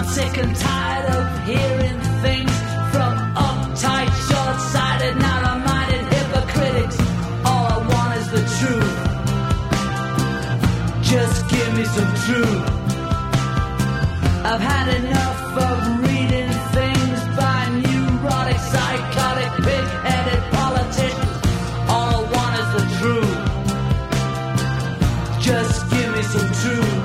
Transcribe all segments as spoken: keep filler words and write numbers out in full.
I'm sick and tired of hearing things from uptight, short-sighted, narrow-minded hypocritics. All I want is the truth. Just give me some truth. I've had enough of reading things by neurotic, psychotic, pig-headed politicians. All I want is the truth. Just give me some truth.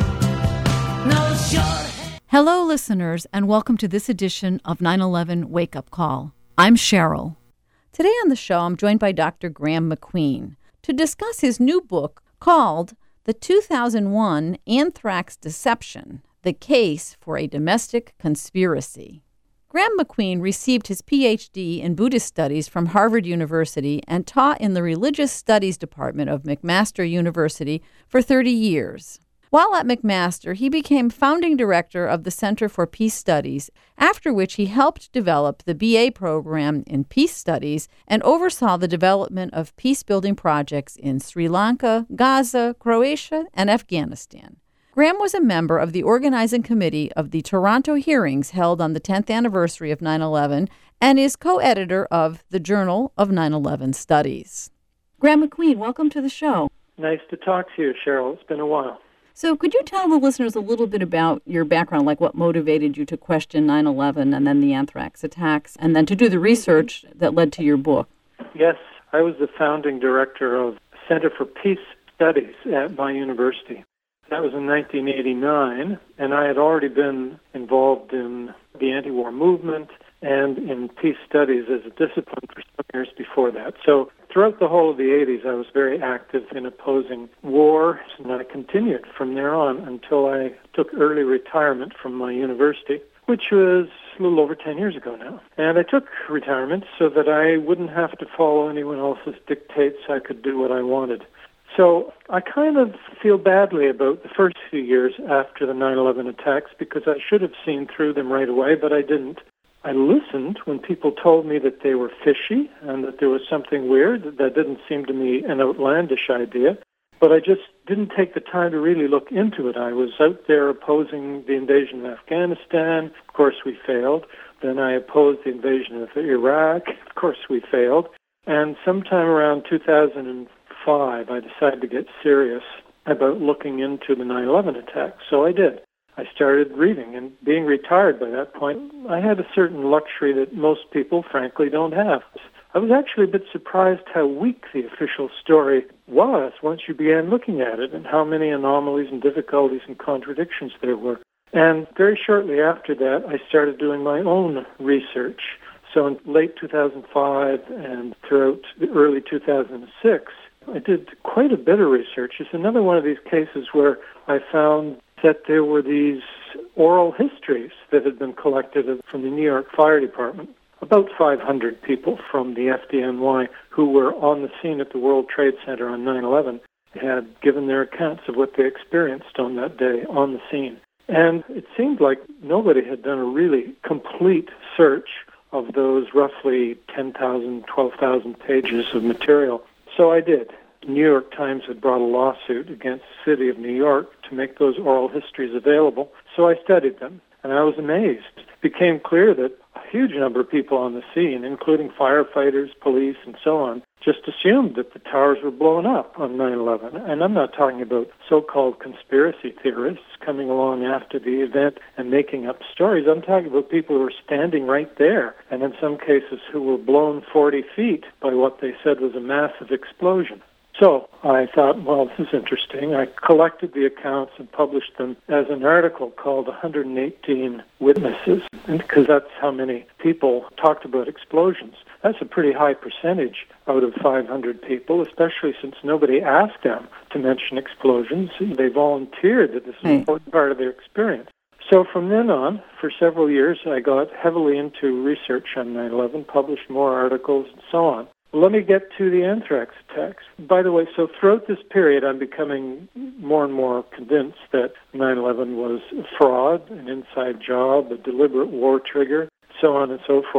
No short. Hello, listeners, and welcome to this edition of nine eleven Wake Up Call. I'm Cheryl. Today on the show, I'm joined by Doctor Graeme MacQueen to discuss his new book called The two thousand one Anthrax Deception, The Case for a Domestic Conspiracy. Graeme MacQueen received his P H D in Buddhist Studies from Harvard University and taught in the Religious Studies Department of McMaster University for thirty years. While at McMaster, he became founding director of the Center for Peace Studies, after which he helped develop the B A program in Peace Studies and oversaw the development of peace-building projects in Sri Lanka, Gaza, Croatia, and Afghanistan. Graeme was a member of the organizing committee of the Toronto hearings held on the tenth anniversary of nine eleven and is co-editor of the Journal of nine eleven Studies. Graeme MacQueen, welcome to the show. Nice to talk to you, Cheryl. It's been a while. So could you tell the listeners a little bit about your background, like what motivated you to question nine eleven and then the anthrax attacks, and then to do the research that led to your book? Yes, I was the founding director of Center for Peace Studies at my university. That was in nineteen eighty-nine, and I had already been involved in the anti-war movement and in peace studies as a discipline for some years before that. So throughout the whole of the eighties, I was very active in opposing war, and I continued from there on until I took early retirement from my university, which was a little over ten years ago now. And I took retirement so that I wouldn't have to follow anyone else's dictates. I could do what I wanted. So I kind of feel badly about the first few years after the nine eleven attacks because I should have seen through them right away, but I didn't. I listened when people told me that they were fishy and that there was something weird. That didn't seem to me an outlandish idea, but I just didn't take the time to really look into it. I was out there opposing the invasion of Afghanistan. Of course, we failed. Then I opposed the invasion of Iraq. Of course, we failed. And sometime around two thousand five, I decided to get serious about looking into the nine eleven attacks. So I did. I started reading, and being retired by that point, I had a certain luxury that most people, frankly, don't have. I was actually a bit surprised how weak the official story was once you began looking at it and how many anomalies and difficulties and contradictions there were. And very shortly after that, I started doing my own research. So in late two thousand five and throughout the early two thousand six, I did quite a bit of research. It's another one of these cases where I found that there were these oral histories that had been collected from the New York Fire Department. About five hundred people from the F D N Y who were on the scene at the World Trade Center on nine eleven had given their accounts of what they experienced on that day on the scene. And it seemed like nobody had done a really complete search of those roughly ten thousand, twelve thousand pages of material. So I did. The New York Times had brought a lawsuit against the city of New York to make those oral histories available, so I studied them, and I was amazed. It became clear that a huge number of people on the scene, including firefighters, police, and so on, just assumed that the towers were blown up on nine eleven. And I'm not talking about so-called conspiracy theorists coming along after the event and making up stories. I'm talking about people who were standing right there, and in some cases who were blown forty feet by what they said was a massive explosion. So I thought, well, this is interesting. I collected the accounts and published them as an article called one hundred eighteen Witnesses, because that's how many people talked about explosions. That's a pretty high percentage out of five hundred people, especially since nobody asked them to mention explosions. They volunteered that this is an important part of their experience. So from then on, for several years, I got heavily into research on nine eleven, published more articles, and so on. Let me get to the anthrax attacks. By the way, so throughout this period, I'm becoming more and more convinced that nine eleven was a fraud, an inside job, a deliberate war trigger, so on and so forth.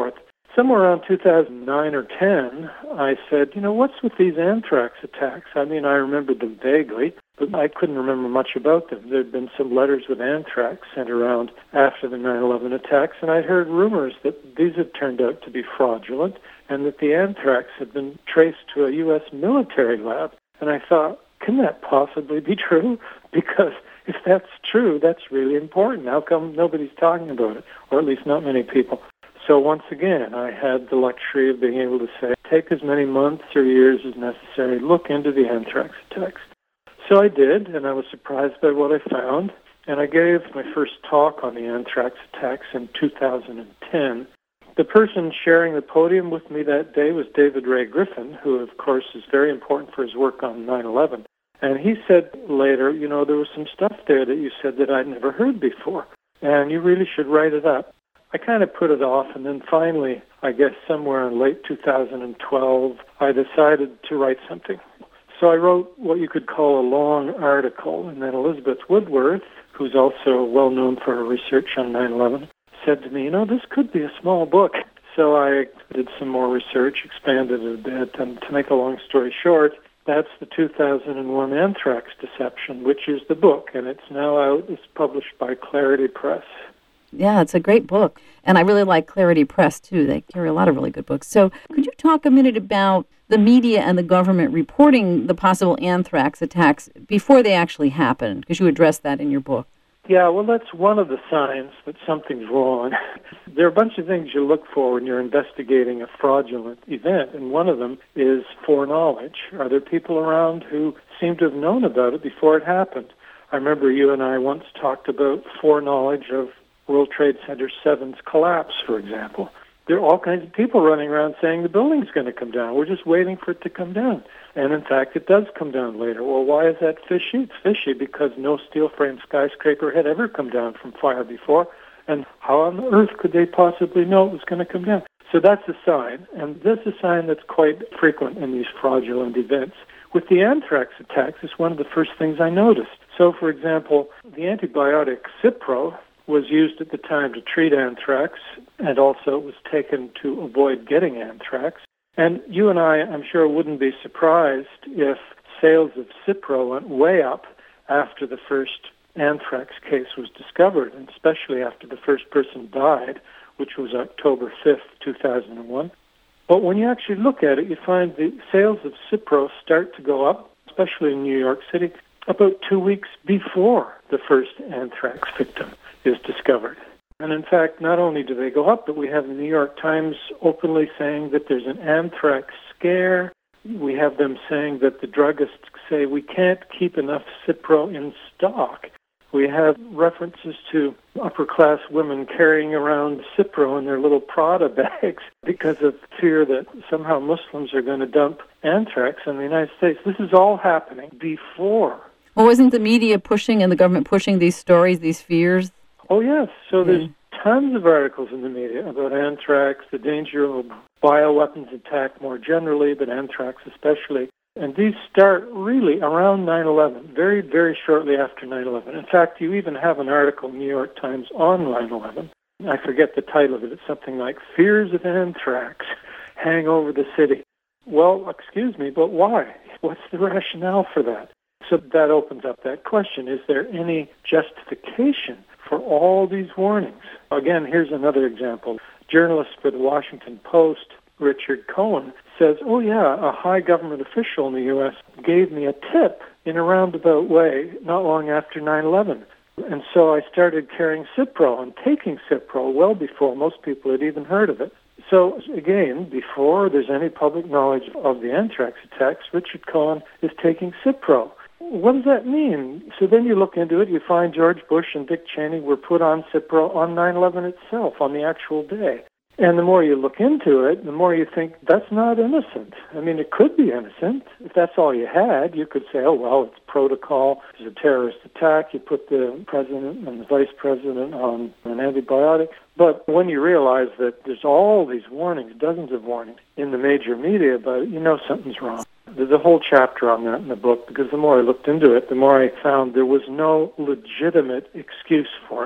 Somewhere around two thousand nine or ten, I said, you know, what's with these anthrax attacks? I mean, I remembered them vaguely, but I couldn't remember much about them. There had been some letters with anthrax sent around after the nine eleven attacks, and I'd heard rumors that these had turned out to be fraudulent and that the anthrax had been traced to a U S military lab. And I thought, can that possibly be true? Because if that's true, that's really important. How come nobody's talking about it, or at least not many people? So once again, I had the luxury of being able to say, take as many months or years as necessary, look into the anthrax attacks. So I did, and I was surprised by what I found. And I gave my first talk on the anthrax attacks in two thousand ten. The person sharing the podium with me that day was David Ray Griffin, who, of course, is very important for his work on nine eleven. And he said later, you know, there was some stuff there that you said that I'd never heard before, and you really should write it up. I kind of put it off, and then finally, I guess somewhere in late two thousand twelve, I decided to write something. So I wrote what you could call a long article, and then Elizabeth Woodworth, who's also well known for her research on nine eleven, said to me, you know, this could be a small book. So I did some more research, expanded it a bit, and to make a long story short, that's the two thousand one Anthrax Deception, which is the book, and it's now out. It's published by Clarity Press. Yeah, it's a great book. And I really like Clarity Press, too. They carry a lot of really good books. So could you talk a minute about the media and the government reporting the possible anthrax attacks before they actually happened? Because you addressed that in your book. Yeah, well, that's one of the signs that something's wrong. There are a bunch of things you look for when you're investigating a fraudulent event, and one of them is foreknowledge. Are there people around who seem to have known about it before it happened? I remember you and I once talked about foreknowledge of World Trade Center seven's collapse, for example. There are all kinds of people running around saying the building's going to come down. We're just waiting for it to come down. And in fact, it does come down later. Well, why is that fishy? It's fishy because no steel-frame skyscraper had ever come down from fire before. And how on earth could they possibly know it was going to come down? So that's a sign. And this is a sign that's quite frequent in these fraudulent events. With the anthrax attacks, it's one of the first things I noticed. So, for example, the antibiotic Cipro was used at the time to treat anthrax, and also it was taken to avoid getting anthrax. And you and I, I'm sure, wouldn't be surprised if sales of Cipro went way up after the first anthrax case was discovered, and especially after the first person died, which was October fifth, two thousand one. But when you actually look at it, you find the sales of Cipro start to go up, especially in New York City, about two weeks before the first anthrax victim is discovered. And in fact, not only do they go up, but we have the New York Times openly saying that there's an anthrax scare. We have them saying that the druggists say we can't keep enough Cipro in stock. We have references to upper-class women carrying around Cipro in their little Prada bags because of fear that somehow Muslims are going to dump anthrax in the United States. This is all happening before. Well, wasn't the media pushing and the government pushing these stories, these fears? Oh, yes. So there's tons of articles in the media about anthrax, the danger of bioweapons attack more generally, but anthrax especially. And these start really around nine eleven, very, very shortly after nine eleven. In fact, you even have an article in the New York Times on nine eleven. I forget the title of it. It's something like Fears of Anthrax Hang Over the City. Well, excuse me, but why? What's the rationale for that? So that opens up that question. Is there any justification for all these warnings? Again, here's another example. Journalist for the Washington Post, Richard Cohen, says, oh yeah, a high government official in the U S gave me a tip in a roundabout way not long after nine eleven. And so I started carrying Cipro and taking Cipro well before most people had even heard of it. So again, before there's any public knowledge of the anthrax attacks, Richard Cohen is taking Cipro. What does that mean? So then you look into it, you find George Bush and Dick Cheney were put on Cipro on nine eleven itself, on the actual day. And the more you look into it, the more you think, that's not innocent. I mean, it could be innocent. If that's all you had, you could say, oh, well, it's protocol. There's a terrorist attack. You put the president and the vice president on an antibiotic. But when you realize that there's all these warnings, dozens of warnings in the major media about it, you know something's wrong. There's a whole chapter on that in the book, because the more I looked into it, the more I found there was no legitimate excuse for it.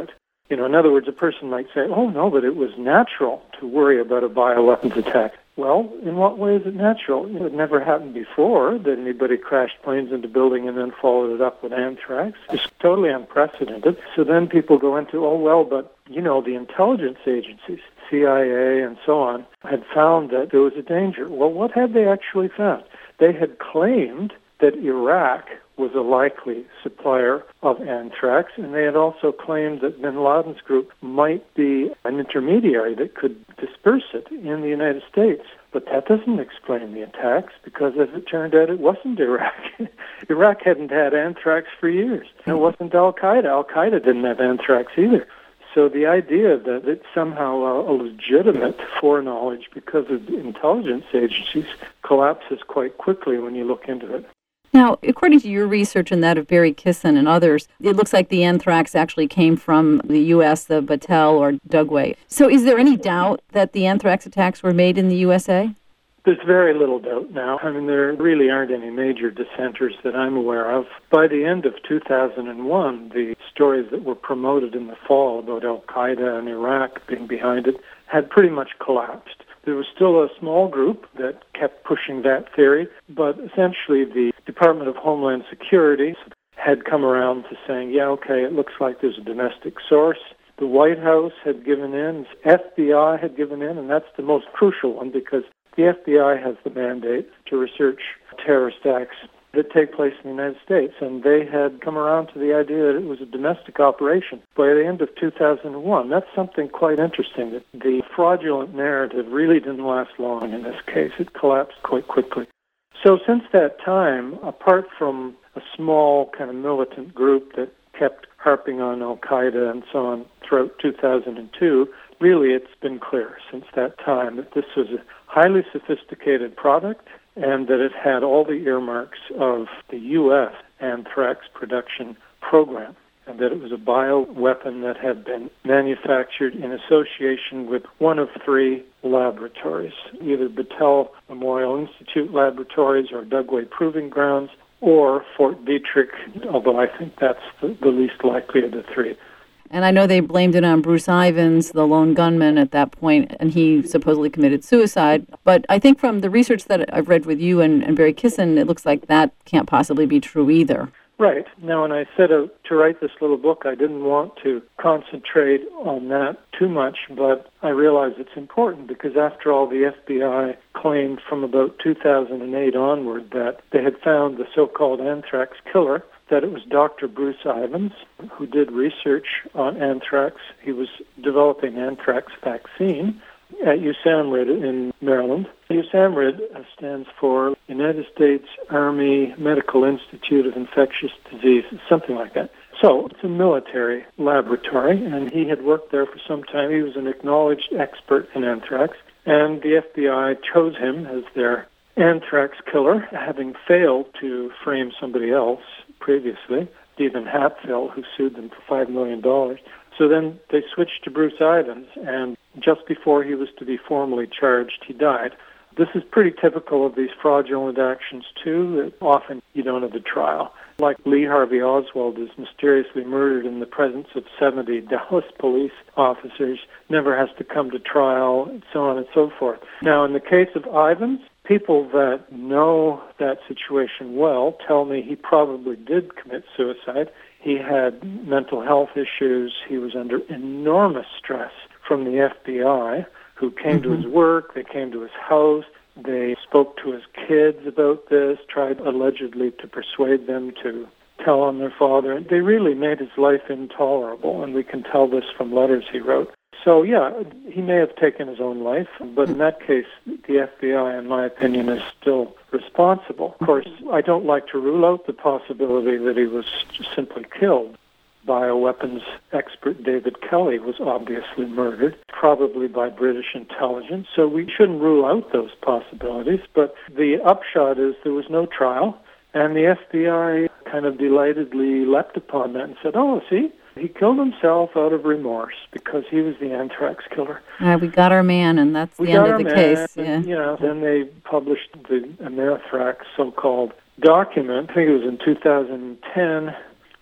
You know, in other words, a person might say, oh, no, but it was natural to worry about a bioweapons attack. Well, in what way is it natural? It had never happened before that anybody crashed planes into a building and then followed it up with anthrax. It's totally unprecedented. So then people go into, oh, well, but, you know, the intelligence agencies, C I A and so on, had found that there was a danger. Well, what had they actually found? They had claimed that Iraq was a likely supplier of anthrax, and they had also claimed that bin Laden's group might be an intermediary that could disperse it in the United States. But that doesn't explain the attacks, because as it turned out, it wasn't Iraq. Iraq hadn't had anthrax for years. And it wasn't Al-Qaeda. Al-Qaeda didn't have anthrax either. So the idea that it's somehow a, a legitimate foreknowledge because of intelligence agencies collapses quite quickly when you look into it. Now, according to your research and that of Barry Kissin and others, it looks like the anthrax actually came from the U S, the Battelle or Dugway. So is there any doubt that the anthrax attacks were made in the U S A? There's very little doubt now. I mean, there really aren't any major dissenters that I'm aware of. By the end of two thousand one, the stories that were promoted in the fall about Al-Qaeda and Iraq being behind it had pretty much collapsed. There was still a small group that kept pushing that theory, but essentially the Department of Homeland Security had come around to saying, yeah, okay, it looks like there's a domestic source. The White House had given in, F B I had given in, and that's the most crucial one because the F B I has the mandate to research terrorist acts that take place in the United States, and they had come around to the idea that it was a domestic operation by the end of two thousand one. That's something quite interesting, that the fraudulent narrative really didn't last long in this case. It collapsed quite quickly. So since that time, apart from a small kind of militant group that kept harping on Al-Qaeda and so on throughout two thousand two, really it's been clear since that time that this was a highly sophisticated product and that it had all the earmarks of the U S anthrax production program, and that it was a bioweapon that had been manufactured in association with one of three laboratories, either Battelle Memorial Institute laboratories or Dugway Proving Grounds or Fort Detrick, although I think that's the, the least likely of the three. And I know they blamed it on Bruce Ivins, the lone gunman at that point, and he supposedly committed suicide. But I think from the research that I've read with you and, and Barry Kissin, it looks like that can't possibly be true either. Right. Now, when I set out to write this little book, I didn't want to concentrate on that too much, but I realized it's important because, after all, the F B I claimed from about two thousand eight onward that they had found the so-called anthrax killer, that it was Doctor Bruce Ivins who did research on anthrax. He was developing anthrax vaccine at USAMRIID in Maryland. USAMRIID stands for United States Army Medical Institute of Infectious Diseases, something like that. So it's a military laboratory, and he had worked there for some time. He was an acknowledged expert in anthrax, and the F B I chose him as their anthrax killer, having failed to frame somebody else previously, Stephen Hatfield, who sued them for five million dollars. So then they switched to Bruce Ivins, and just before he was to be formally charged, he died. This is pretty typical of these fraudulent actions, too, that often you don't have a trial. Like Lee Harvey Oswald is mysteriously murdered in the presence of seventy Dallas police officers, never has to come to trial, and so on and so forth. Now, in the case of Ivins, people that know that situation well tell me he probably did commit suicide. He had mental health issues. He was under enormous stress from the F B I, who came mm-hmm. to his work. They came to his house. They spoke to his kids about this, tried allegedly to persuade them to tell on their father. They really made his life intolerable, and we can tell this from letters he wrote. So, yeah, he may have taken his own life, but in that case, the F B I, in my opinion, is still responsible. Of course, I don't like to rule out the possibility that he was simply killed. Bioweapons expert David Kelly was obviously murdered, probably by British intelligence, so we shouldn't rule out those possibilities. But the upshot is there was no trial, and the F B I kind of delightedly leapt upon that and said, oh, see, he killed himself out of remorse because he was the anthrax killer. Uh, we got our man, and that's we the end of the man, case. And, yeah. You know, then they published the Amerithrax so-called document. I think it was in two thousand ten,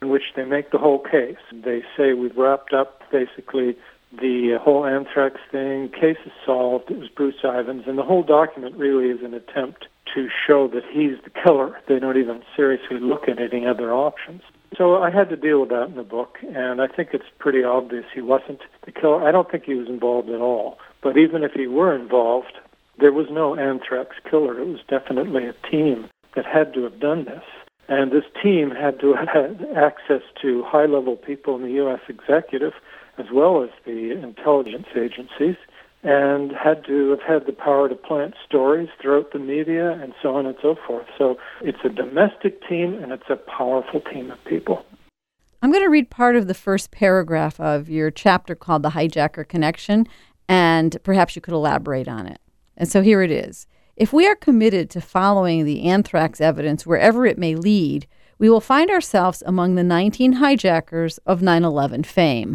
in which they make the whole case. They say we've wrapped up basically the whole anthrax thing, case is solved, it was Bruce Ivins, and the whole document really is an attempt to show that he's the killer. They don't even seriously look at any other options. So I had to deal with that in the book, and I think it's pretty obvious he wasn't the killer. I don't think he was involved at all. But even if he were involved, there was no anthrax killer. It was definitely a team that had to have done this. And this team had to have had access to high-level people in the U S executive, as well as the intelligence agencies, and had to have had the power to plant stories throughout the media and so on and so forth. So it's a domestic team, and it's a powerful team of people. I'm going to read part of the first paragraph of your chapter called The Hijacker Connection, and perhaps you could elaborate on it. And so here it is. If we are committed to following the anthrax evidence wherever it may lead, we will find ourselves among the nineteen hijackers of nine eleven fame.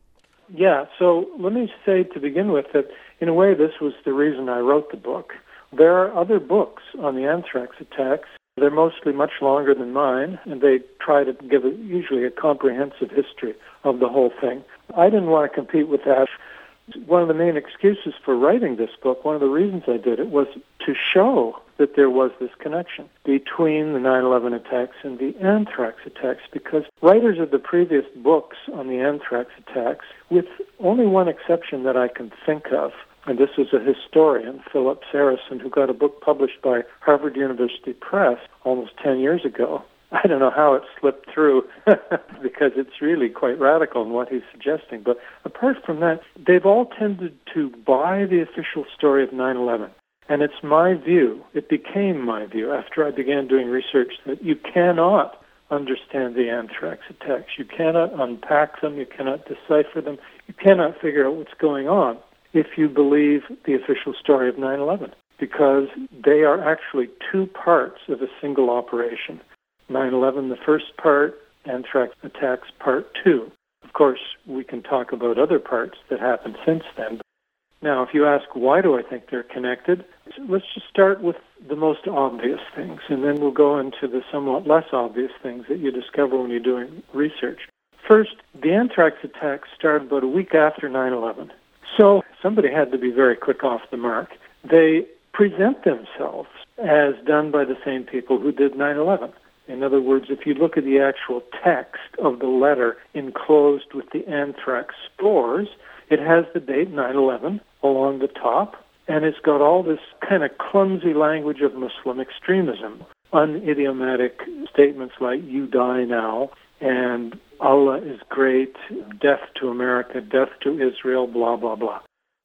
Yeah, so let me say to begin with that, in a way, this was the reason I wrote the book. There are other books on the anthrax attacks. They're mostly much longer than mine, and they try to give a, usually a comprehensive history of the whole thing. I didn't want to compete with that. One of the main excuses for writing this book, one of the reasons I did it, was to show that there was this connection between the nine eleven attacks and the anthrax attacks, because writers of the previous books on the anthrax attacks, with only one exception that I can think of, and this was a historian, Philip Saracen, who got a book published by Harvard University Press almost ten years ago. I don't know how it slipped through because it's really quite radical in what he's suggesting. But apart from that, they've all tended to buy the official story of nine eleven. And it's my view, it became my view after I began doing research, that you cannot understand the anthrax attacks. You cannot unpack them. You cannot decipher them. You cannot figure out what's going on if you believe the official story of nine eleven, because they are actually two parts of a single operation. nine eleven, the first part, anthrax attacks, part two. Of course, we can talk about other parts that happened since then. Now, if you ask why do I think they're connected, let's just start with the most obvious things, and then we'll go into the somewhat less obvious things that you discover when you're doing research. First, the anthrax attacks started about a week after nine eleven. So somebody had to be very quick off the mark. They present themselves as done by the same people who did nine eleven. In other words, if you look at the actual text of the letter enclosed with the anthrax spores, it has the date nine eleven along the top, and it's got all this kind of clumsy language of Muslim extremism, unidiomatic statements like, you die now, and Allah is great, death to America, death to Israel, blah, blah, blah.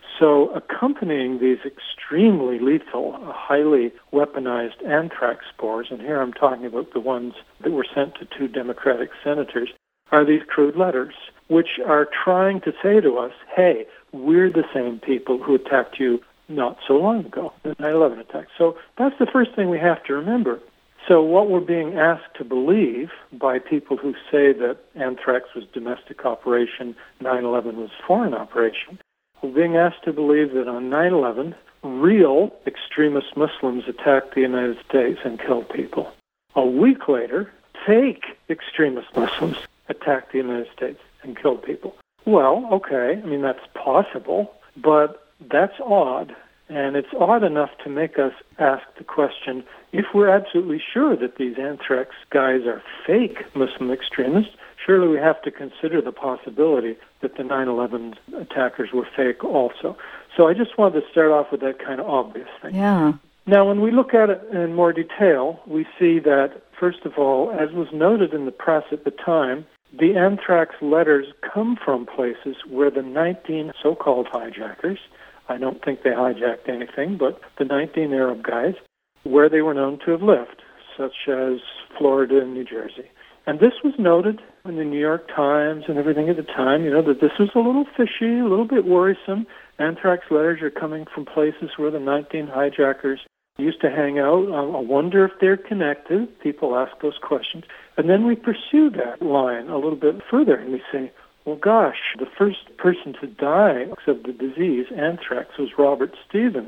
So accompanying these extremely lethal, highly weaponized anthrax spores, and here I'm talking about the ones that were sent to two Democratic senators, are these crude letters, which are trying to say to us, hey, we're the same people who attacked you not so long ago, the nine eleven attacks. So that's the first thing we have to remember. So what we're being asked to believe by people who say that anthrax was domestic operation, nine eleven was foreign operation, we're being asked to believe that on nine eleven, real extremist Muslims attacked the United States and killed people. A week later, fake extremist Muslims attacked the United States and killed people. Well, okay, I mean, that's possible, but that's odd. And it's odd enough to make us ask the question, if we're absolutely sure that these anthrax guys are fake Muslim extremists, surely we have to consider the possibility that the nine eleven attackers were fake also. So I just wanted to start off with that kind of obvious thing. Yeah. Now, when we look at it in more detail, we see that, first of all, as was noted in the press at the time, the anthrax letters come from places where the nineteen so-called hijackers, I don't think they hijacked anything, but the nineteen Arab guys, where they were known to have lived, such as Florida and New Jersey. And this was noted in the New York Times and everything at the time, you know, that this was a little fishy, a little bit worrisome. Anthrax letters are coming from places where the nineteen hijackers used to hang out. Um, I wonder if they're connected. People ask those questions. And then we pursue that line a little bit further, and we say, well, gosh, the first person to die of the disease, anthrax, was Robert Stevens,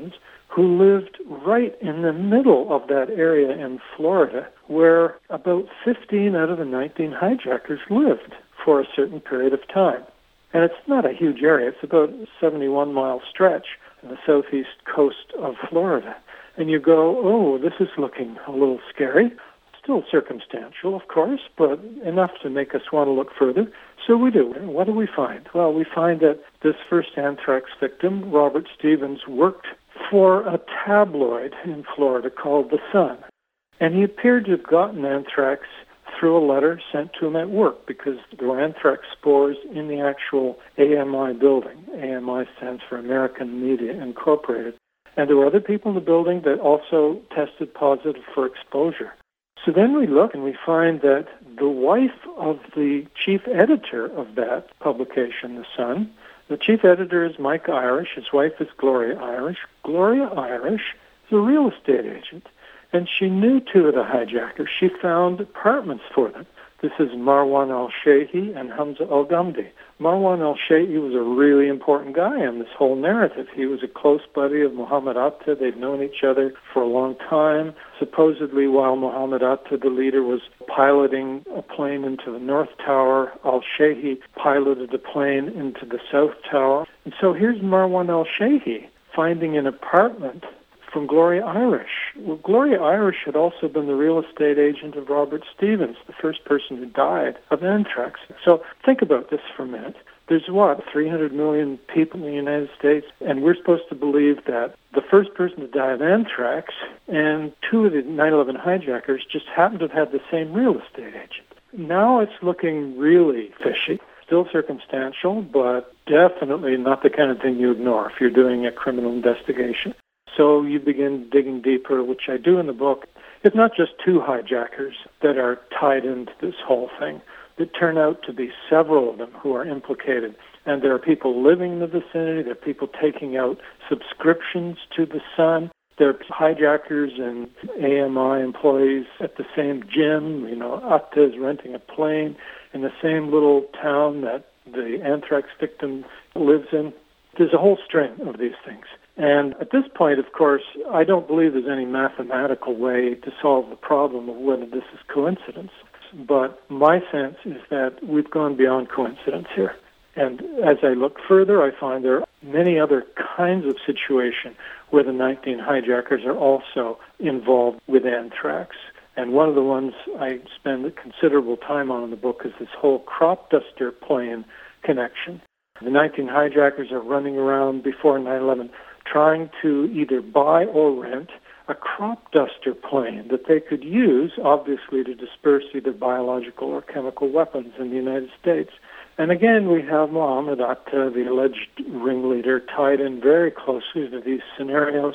who lived right in the middle of that area in Florida where about fifteen out of the nineteen hijackers lived for a certain period of time. And it's not a huge area. It's about a seventy-one mile stretch on the southeast coast of Florida. And you go, oh, this is looking a little scary. Still circumstantial, of course, but enough to make us want to look further. So we do. What do we find? Well, we find that this first anthrax victim, Robert Stevens, worked for a tabloid in Florida called The Sun. And he appeared to have gotten anthrax through a letter sent to him at work because there were anthrax spores in the actual A M I building. A M I stands for American Media Incorporated. And there were other people in the building that also tested positive for exposure. So then we look and we find that the wife of the chief editor of that publication, The Sun, the chief editor is Mike Irish. His wife is Gloria Irish. Gloria Irish is a real estate agent, and she knew two of the hijackers. She found apartments for them. This is Marwan al-Shayhi and Hamza al-Ghamdi. Marwan al-Shayhi was a really important guy in this whole narrative. He was a close buddy of Muhammad Atta. They'd known each other for a long time. Supposedly, while Muhammad Atta, the leader, was piloting a plane into the North Tower, al-Shayhi piloted a plane into the South Tower. And so here's Marwan al-Shayhi finding an apartment from Gloria Irish. Well, Gloria Irish had also been the real estate agent of Robert Stevens, the first person who died of anthrax. So think about this for a minute. There's, what, three hundred million people in the United States, and we're supposed to believe that the first person to die of anthrax and two of the nine eleven hijackers just happened to have had the same real estate agent. Now it's looking really fishy. Still circumstantial, but definitely not the kind of thing you ignore if you're doing a criminal investigation. So you begin digging deeper, which I do in the book. It's not just two hijackers that are tied into this whole thing. There turn out to be several of them who are implicated. And there are people living in the vicinity. There are people taking out subscriptions to The Sun. There are hijackers and A M I employees at the same gym. You know, Atta is renting a plane in the same little town that the anthrax victim lives in. There's a whole string of these things. And at this point, of course, I don't believe there's any mathematical way to solve the problem of whether this is coincidence. But my sense is that we've gone beyond coincidence here. And as I look further, I find there are many other kinds of situations where the nineteen hijackers are also involved with anthrax. And one of the ones I spend a considerable time on in the book is this whole crop duster plane connection. The nineteen hijackers are running around before nine eleven trying to either buy or rent a crop duster plane that they could use, obviously, to disperse either biological or chemical weapons in the United States. And again, we have Muhammad Atta, the alleged ringleader, tied in very closely to these scenarios,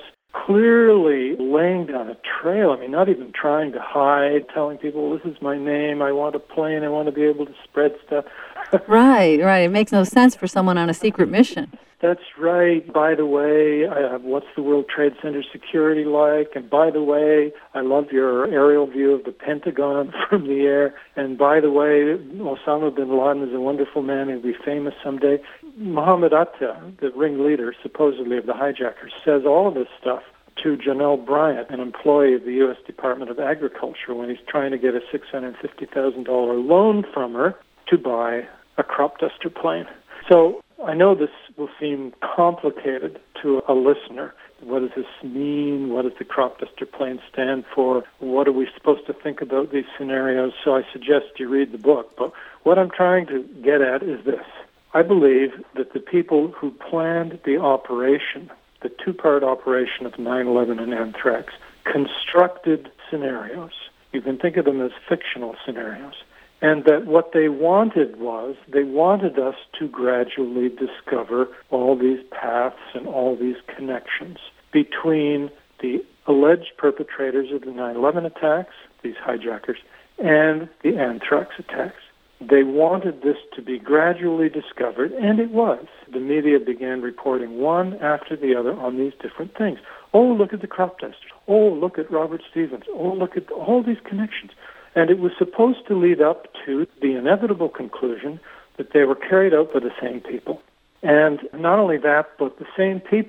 clearly laying down a trail. I mean, not even trying to hide, telling people, this is my name, I want a plane, I want to be able to spread stuff. Right, right. It makes no sense for someone on a secret mission. That's right. By the way, uh, what's the World Trade Center security like? And by the way, I love your aerial view of the Pentagon from the air. And by the way, Osama bin Laden is a wonderful man. He'll be famous someday. Muhammad Atta, the ringleader, supposedly, of the hijackers, says all of this stuff to Janelle Bryant, an employee of the U S Department of Agriculture, when he's trying to get a six hundred fifty thousand dollars loan from her to buy a crop duster plane. So I know this will seem complicated to a listener. What does this mean? What does the crop duster plane stand for? What are we supposed to think about these scenarios? So I suggest you read the book. But what I'm trying to get at is this. I believe that the people who planned the operation, the two-part operation of nine eleven and anthrax, constructed scenarios. You can think of them as fictional scenarios. And that what they wanted was, they wanted us to gradually discover all these paths and all these connections between the alleged perpetrators of the nine eleven attacks, these hijackers, and the anthrax attacks. They wanted this to be gradually discovered, and it was. The media began reporting one after the other on these different things. Oh, look at the crop dusters. Oh, look at Robert Stevens. Oh, look at all these connections. And it was supposed to lead up to the inevitable conclusion that they were carried out by the same people. And not only that, but the same people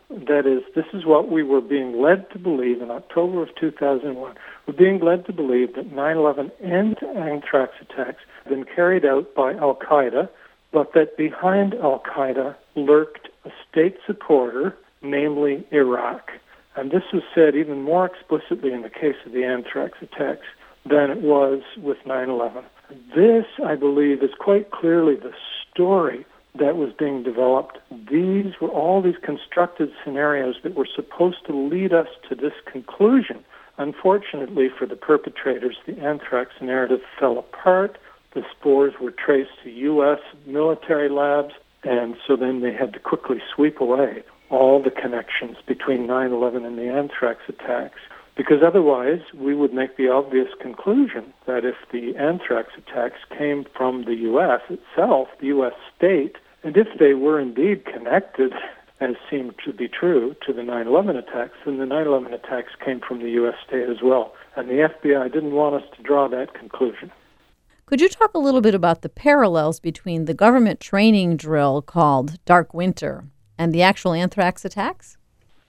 That is, this is what we were being led to believe in October of two thousand one. We're being led to believe that nine eleven and anthrax attacks had been carried out by Al-Qaeda, but that behind Al-Qaeda lurked a state supporter, namely Iraq. And this was said even more explicitly in the case of the anthrax attacks than it was with nine eleven. This, I believe, is quite clearly the story that was being developed. These were all these constructed scenarios that were supposed to lead us to this conclusion. Unfortunately for the perpetrators, the anthrax narrative fell apart. The spores were traced to U S military labs, and so then they had to quickly sweep away all the connections between nine eleven and the anthrax attacks, because otherwise we would make the obvious conclusion that if the anthrax attacks came from the U S itself, the U S state, and if they were indeed connected, as seemed to be true, to the nine eleven attacks, then the nine eleven attacks came from the U S state as well. And the F B I didn't want us to draw that conclusion. Could you talk a little bit about the parallels between the government training drill called Dark Winter and the actual anthrax attacks?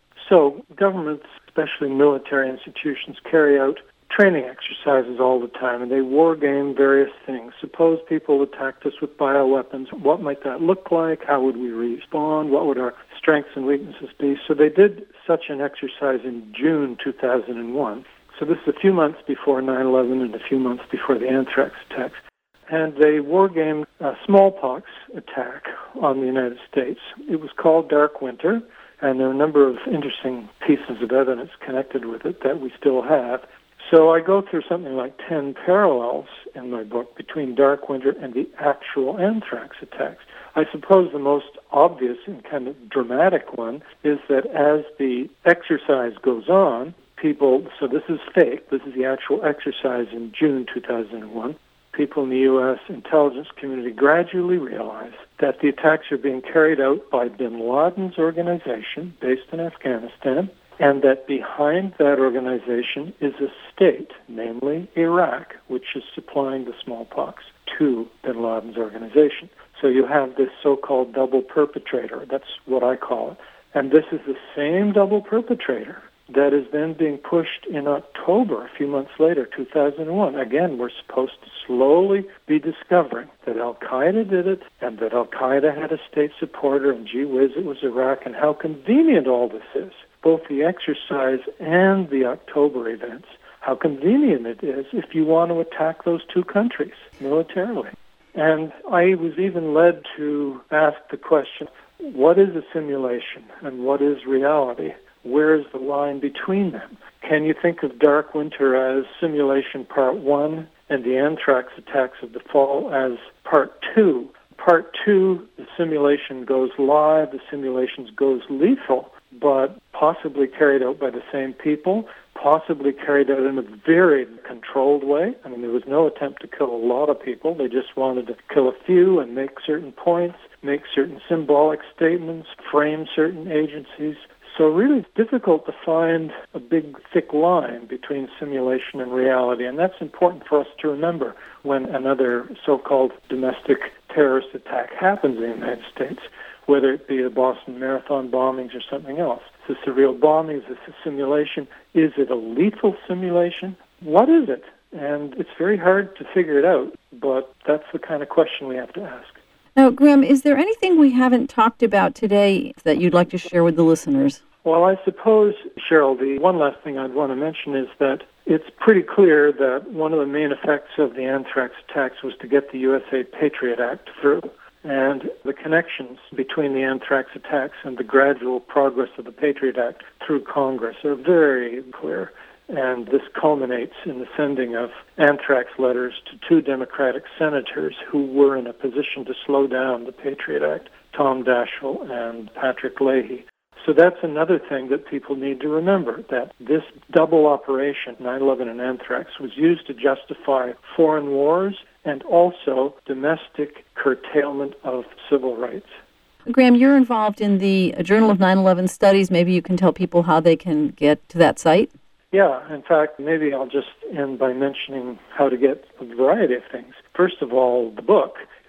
So governments, especially military institutions, carry out training exercises all the time, and they war game various things. Suppose people attacked us with bioweapons. What might that look like? How would we respond? What would our strengths and weaknesses be? So they did such an exercise in June two thousand one. So this is a few months before nine eleven and a few months before the anthrax attacks. And they war gamed a smallpox attack on the United States. It was called Dark Winter, and there are a number of interesting pieces of evidence connected with it that we still have. So I go through something like ten parallels in my book between Dark Winter and the actual anthrax attacks. I suppose the most obvious and kind of dramatic one is that as the exercise goes on, people, so this is fake, this is the actual exercise in June two thousand one, people in the U S intelligence community gradually realize that the attacks are being carried out by bin Laden's organization based in Afghanistan, and that behind that organization is a state, namely Iraq, which is supplying the smallpox to bin Laden's organization. So you have this so-called double perpetrator. That's what I call it. And this is the same double perpetrator that is then being pushed in October, a few months later, two thousand one. Again, we're supposed to slowly be discovering that Al-Qaeda did it, and that Al-Qaeda had a state supporter, and gee whiz, it was Iraq, and how convenient all this is. Both the exercise and the October events, how convenient it is if you want to attack those two countries militarily. And I was even led to ask the question, what is a simulation and what is reality? Where is the line between them? Can you think of Dark Winter as simulation part one and the anthrax attacks of the fall as part two? Part two, the simulation goes live, the simulations goes lethal, but possibly carried out by the same people, possibly carried out in a very controlled way. I mean, there was no attempt to kill a lot of people. They just wanted to kill a few and make certain points, make certain symbolic statements, frame certain agencies. So really it's difficult to find a big, thick line between simulation and reality, and that's important for us to remember when another so-called domestic terrorist attack happens in the United States, whether it be the Boston Marathon bombings or something else. Is this a real bombing? Is this a simulation? Is it a lethal simulation? What is it? And it's very hard to figure it out, but that's the kind of question we have to ask. Now, Graham, is there anything we haven't talked about today that you'd like to share with the listeners? Well, I suppose, Cheryl, the one last thing I'd want to mention is that it's pretty clear that one of the main effects of the anthrax attacks was to get the U S A Patriot Act through. And the connections between the anthrax attacks and the gradual progress of the Patriot Act through Congress are very clear. And this culminates in the sending of anthrax letters to two Democratic senators who were in a position to slow down the Patriot Act, Tom Daschle and Patrick Leahy. So that's another thing that people need to remember, that this double operation, nine eleven and anthrax, was used to justify foreign wars and also domestic curtailment of civil rights. Graham, you're involved in the Journal of nine eleven Studies. Maybe you can tell people how they can get to that site? Yeah, in fact, maybe I'll just end by mentioning how to get a variety of things. First of all, the book. If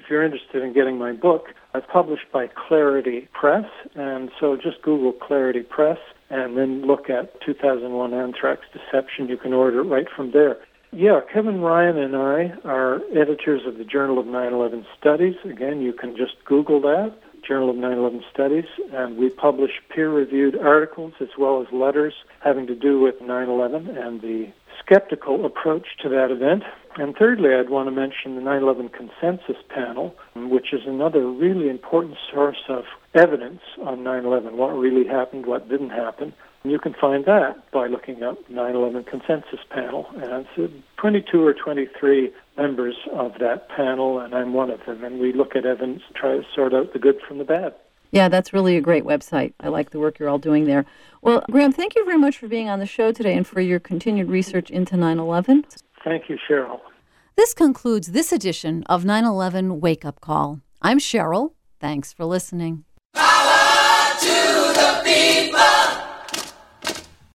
you're interested in getting my book, it's published by Clarity Press, and so just Google Clarity Press and then look at two thousand one Anthrax Deception. You can order it right from there. Yeah, Kevin Ryan and I are editors of the Journal of nine eleven Studies. Again, you can just Google that, Journal of nine eleven Studies, and we publish peer-reviewed articles as well as letters having to do with nine eleven and the skeptical approach to that event. And thirdly, I'd want to mention the nine eleven Consensus Panel, which is another really important source of evidence on nine eleven, what really happened, what didn't happen. And you can find that by looking up nine eleven Consensus Panel. And it's twenty-two or twenty-three members of that panel, and I'm one of them. And we look at evidence and try to sort out the good from the bad. Yeah, that's really a great website. I like the work you're all doing there. Well, Graham, thank you very much for being on the show today and for your continued research into nine eleven. Thank you, Cheryl. This concludes this edition of nine eleven Wake Up Call. I'm Cheryl. Thanks for listening. Power to the people!